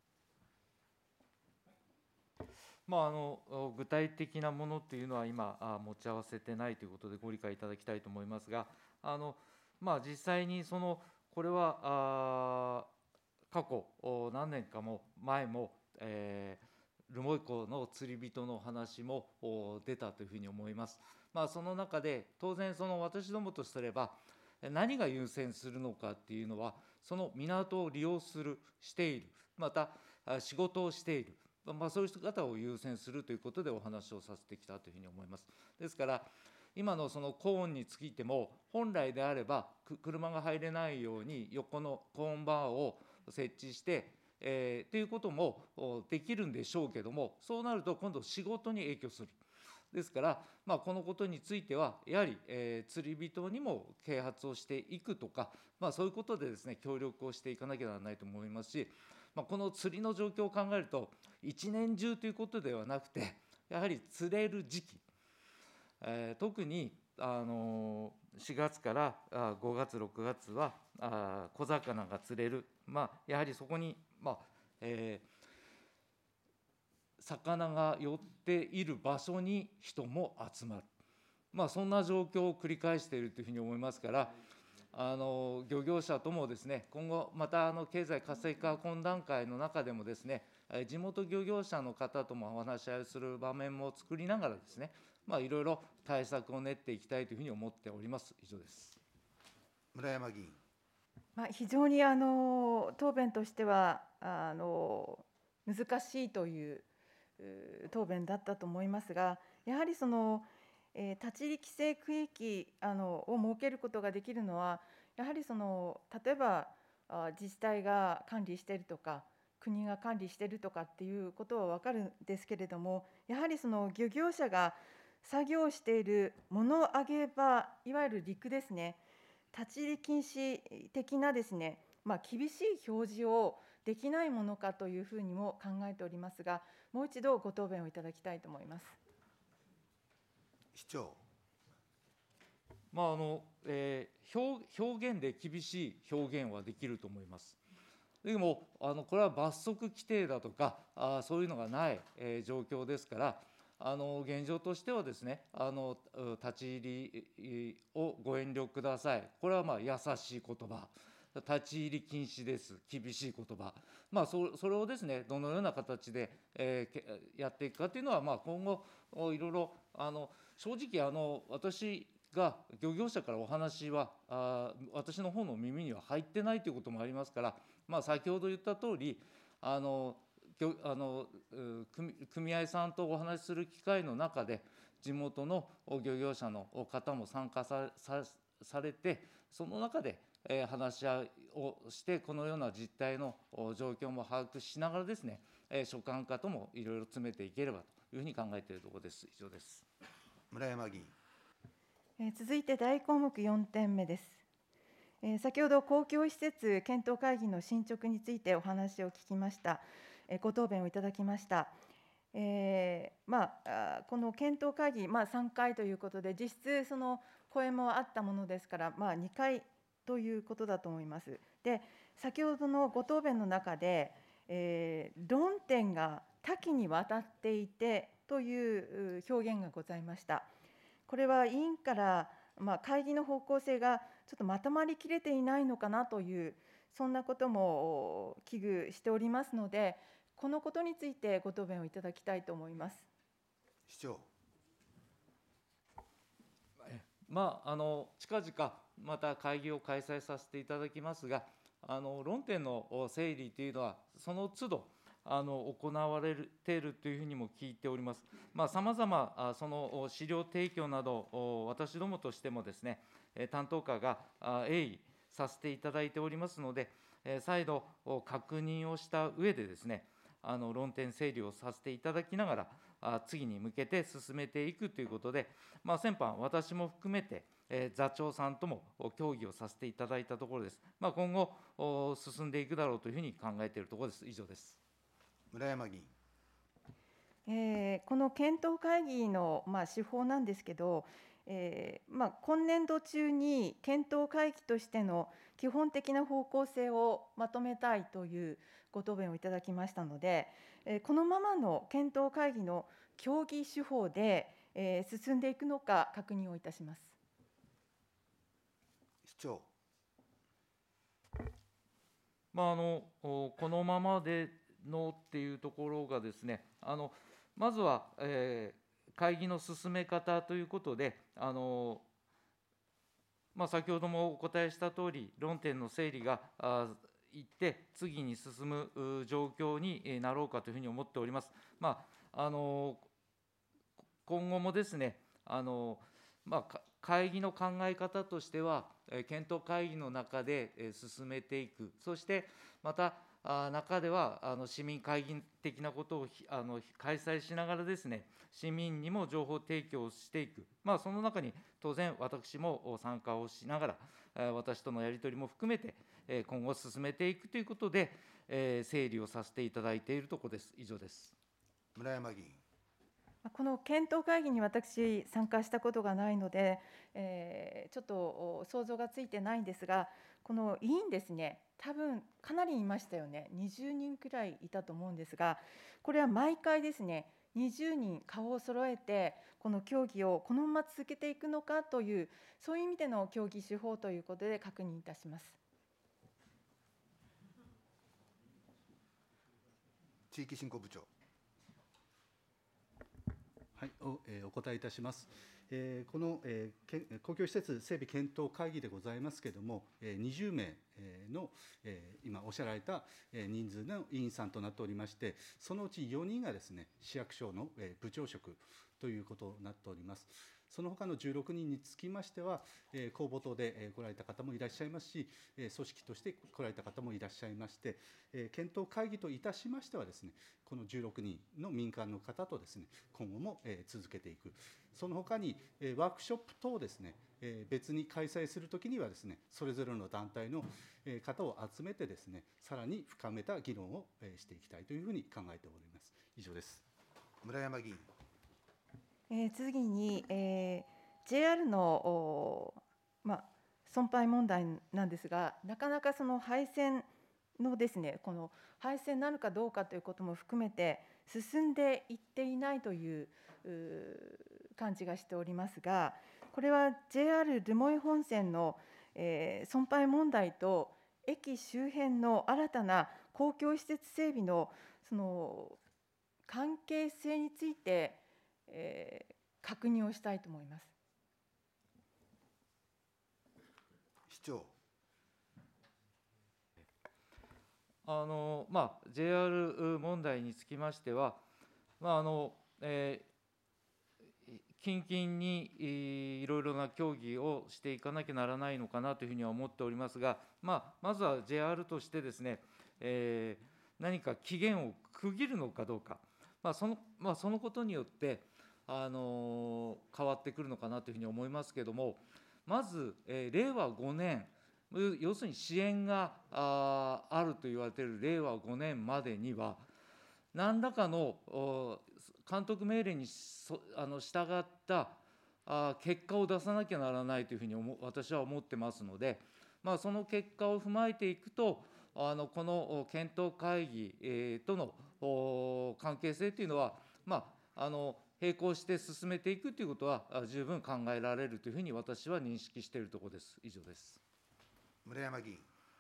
まあ、あの具体的なものというのは今あ持ち合わせてないということでご理解いただきたいと思いますが、あの、まあ、実際にそのこれはあ過去お何年かも前も、えー、留萌港の釣り人の話もお出たというふうに思います。まあ、その中で当然その私どもとすれば何が優先するのかっていうのは、その港を利用するしている、またあ仕事をしている、まあ、そういう方を優先するということでお話をさせてきたというふうに思います。ですから今のそのコーンについても、本来であればく車が入れないように横のコーンバーを設置して、えー、ということもおできるんでしょうけども、そうなると今度仕事に影響する。ですから、まあ、このことについてはやはり、えー釣り人にも啓発をしていくとか、まあ、そういうことでですね協力をしていかなきゃならないと思いますし、まあ、この釣りの状況を考えると一年中ということではなくて、やはり釣れる時期、えー特にあのしがつからあごがつろくがつはあ小魚が釣れる、まあ、やはりそこに、まあえー魚が寄っている場所に人も集まる、まあ、そんな状況を繰り返しているというふうに思いますから、あの漁業者ともですね、今後またあの経済活性化懇談会の中でもですね、え地元漁業者の方ともお話し合いをする場面も作りながらですね、まあ、いろいろ対策を練っていきたいというふうに思っております。以上です。 村山議員。 まあ、非常にあの答弁としてはあの難しいというう答弁だったと思いますが、やはりその、えー立ち入り規制区域あのを設けることができるのは、やはりその例えばあ自治体が管理しているとか、国が管理しているとかっていうことは分かるんですけれども、やはりその漁業者が作業している物揚げ場、いわゆる陸ですね、立ち入り禁止的なですね、まあ、厳しい表示をできないものかというふうにも考えておりますが、もう一度ご答弁をいただきたいと思います。 市長。 まああのえー表、表現で厳しい表現はできると思います。でもあのこれは罰則規定だとかあそういうのがない、えー状況ですから、 あの現状としてはですね、あの立ち入りをご遠慮ください、これはまあ優しい言葉、立ち入り禁止です、厳しい言葉、まあ、そ, それをですね、どのような形で、えー、やっていくかというのは、まあ、今後、いろいろあの正直あの、私が漁業者からお話はあ、私の方の耳には入ってないということもありますから、まあ、先ほど言った通り、あのあの組組合さんとお話しする機会の中で、地元の漁業者の方も参加 さ, さ, されて、その中でえ話し合いをして、このような実態の状況も把握しながらですね、え所管課ともいろいろ詰めていければというふうに考えているところです。以上です。 村山議員。 え続いて大項目よんてんめです。え先ほど公共施設検討会議の進捗についてお話を聞きました。えご答弁をいただきました。えーまあ、この検討会議、まあ、さんかいということで、実質その声もあったものですから、まあ、にかいということだと思います。で、先ほどのご答弁の中で、えー、論点が多岐にわたっていてという表現がございました。これは委員から、まあ、会議の方向性がちょっとまとまりきれていないのかなという、そんなことも危惧しておりますので、このことについてご答弁をいただきたいと思います。 市長。 まあ、あの近々また会議を開催させていただきますが、あの論点の整理というのはその都度あの行われているというふうにも聞いております。さまざまその資料提供など、私どもとしてもですね、担当課が鋭意させていただいておりますので、再度確認をした上でですね、あの論点整理をさせていただきながら、次に向けて進めていくということで、まあ、先般、私も含めて、えー、座長さんとも協議をさせていただいたところです。まあ、今後、進んでいくだろうというふうに考えているところです。以上です。 村山議員。 えー、この検討会議の、まあ、手法なんですけど、えーまあ、今年度中に検討会議としての基本的な方向性をまとめたいというご答弁をいただきましたので、えー、このままの検討会議の協議手法で、えー、進んでいくのか確認をいたします。 市長。 まあ、あのこのままでのっていうところがですね、あのまずは、えー、会議の進め方ということで、あのまあ、先ほどもお答えしたとおり、論点の整理がいって、次に進む状況になろうかというふうに思っております。まあ、あの今後もですね、あのまあ、会議の考え方としては、検討会議の中で進めていく、そしてまた中ではあの市民会議的なことをあの開催しながらですね、市民にも情報提供をしていく、まあ、その中に当然私も参加をしながら、私とのやり取りも含めて今後進めていくということで、整理をさせていただいているところです。以上です。 村山議員。 この検討会議に私、参加したことがないので、えー、ちょっと想像がついてないんですが、この委員ですね、多分かなりいましたよね、にじゅうにんくらいいたと思うんですが、これは毎回ですね、にじゅうにん顔を揃えて、この協議をこのまま続けていくのかという、そういう意味での協議手法ということで確認いたします。 地域振興部長。 はい、お,、えー、お答えいたします。えー、この、えー、公共施設整備検討会議でございますけれども、えー、にじゅうめいの、えー、今おっしゃられた人数の委員さんとなっておりまして、そのうちよにんがですね、市役所の部長職ということになっております。その他のじゅうろくにんにつきましては、えー、公募等で来られた方もいらっしゃいますし、組織として来られた方もいらっしゃいまして、えー、検討会議といたしましてはですね、このじゅうろくにんの民間の方とですね、今後も、えー、続けていく。その他に、えー、ワークショップ等ですね、えー、別に開催するときにはですね、それぞれの団体の方を集めてですね、さらに深めた議論をしていきたいというふうに考えております。以上です。 村山議員。 えー、次に、えー、ジェイアール の、まあ、損廃問題なんですが、なかなかその廃線のですね、この廃線なのかどうかということも含めて進んでいっていないという感じがしておりますが、これは ジェイアール 留萌本線の、えー、損廃問題と駅周辺の新たな公共施設整備のその関係性について、えー、確認をしたいと思います。 市長。 あのまあ、ジェイアール 問題につきましては、まああのえー、近々にいろいろな協議をしていかなきゃならないのかなというふうには思っておりますが、まあ、まずは ジェイアール としてですね、えー、何か期限を区切るのかどうか、まあそのまあ、そのことによって、あのー、変わってくるのかなというふうに思いますけれども、まず、えー、れいわごねん、要するに支援が あ, あると言われているれいわごねんまでには、何らかの監督命令にあの従ったあ結果を出さなきゃならないというふうに私は思ってますので、まあ、その結果を踏まえていくと、あのこの検討会議、えー、との関係性というのは、まあ、あの並行して進めていくということは十分考えられるというふうに私は認識しているところです。以上です。 村山議員。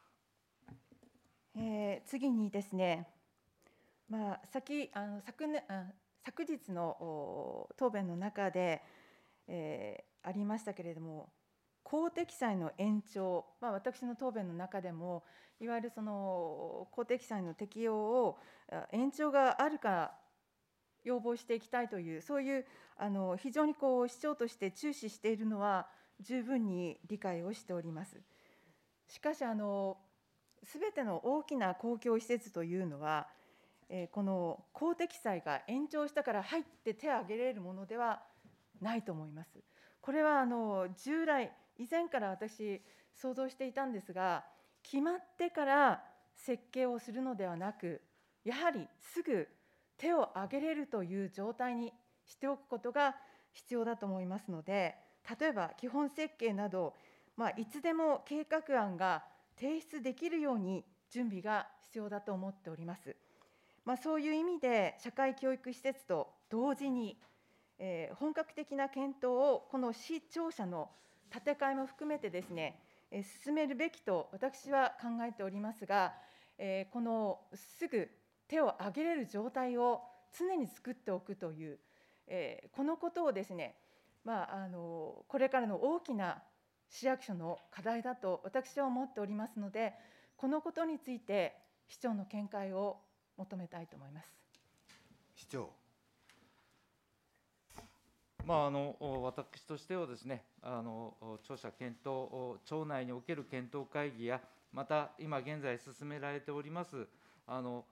えー、次にですね、まあ、先あの 昨, 年あ昨日の答弁の中で、えー、ありましたけれども、公的債の延長、まあ、私の答弁の中でも、いわゆるその公的債の適用を延長があるか要望していきたいという、そういうあの非常にこう市長として注視しているのは十分に理解をしております。しかし、あのすべての大きな公共施設というのは、えー、この公的債が延長したから入って手を挙げられるものではないと思います。これはあの従来以前から私想像していたんですが、決まってから設計をするのではなく、やはりすぐ手を挙げれるという状態にしておくことが必要だと思いますので、例えば基本設計など、まあ、いつでも計画案が提出できるように準備が必要だと思っております。まあ、そういう意味で社会教育施設と同時に、えー、本格的な検討をこの市庁舎の建て替えも含めてですね、えー、進めるべきと私は考えておりますが、えー、このすぐ手を挙げれる状態を常に作っておくという、えー、このことをですね、まあ、あのこれからの大きな市役所の課題だと私は思っておりますので、このことについて市長の見解を求めたいと思います。 市長。 まあ、あの私としてはですね、あの庁舎検討、庁内における検討会議や、また今現在進められておりますあの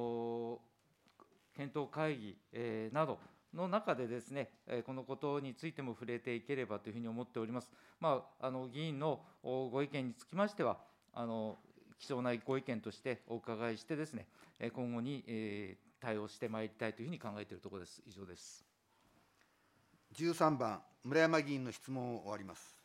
検討会議、えー、などの中でですね、このことについても触れていければというふうに思っております。まあ、あの議員のご意見につきましては、あの貴重なご意見としてお伺いしてですね、今後に、えー、対応してまいりたいというふうに考えているところです。以上です。 じゅうさんばん、村山議員の質問を終わります。